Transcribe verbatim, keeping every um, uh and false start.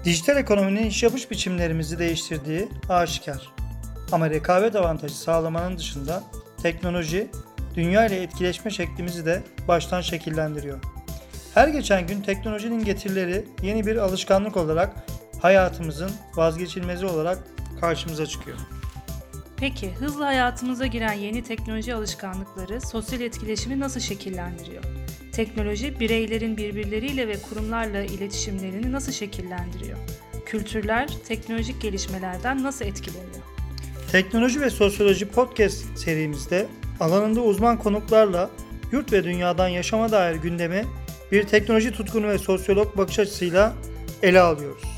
Dijital ekonominin iş yapış biçimlerimizi değiştirdiği aşikar. Ama rekabet avantajı sağlamanın dışında teknoloji, dünya ile etkileşme şeklimizi de baştan şekillendiriyor. Her geçen gün teknolojinin getirileri yeni bir alışkanlık olarak hayatımızın vazgeçilmezi olarak karşımıza çıkıyor. Peki hızla hayatımıza giren yeni teknoloji alışkanlıkları sosyal etkileşimi nasıl şekillendiriyor? Teknoloji bireylerin birbirleriyle ve kurumlarla iletişimlerini nasıl şekillendiriyor? Kültürler teknolojik gelişmelerden nasıl etkileniyor? Teknoloji ve Sosyoloji Podcast serimizde alanında uzman konuklarla yurt ve dünyadan yaşama dair gündemi bir teknoloji tutkunu ve sosyolog bakış açısıyla ele alıyoruz.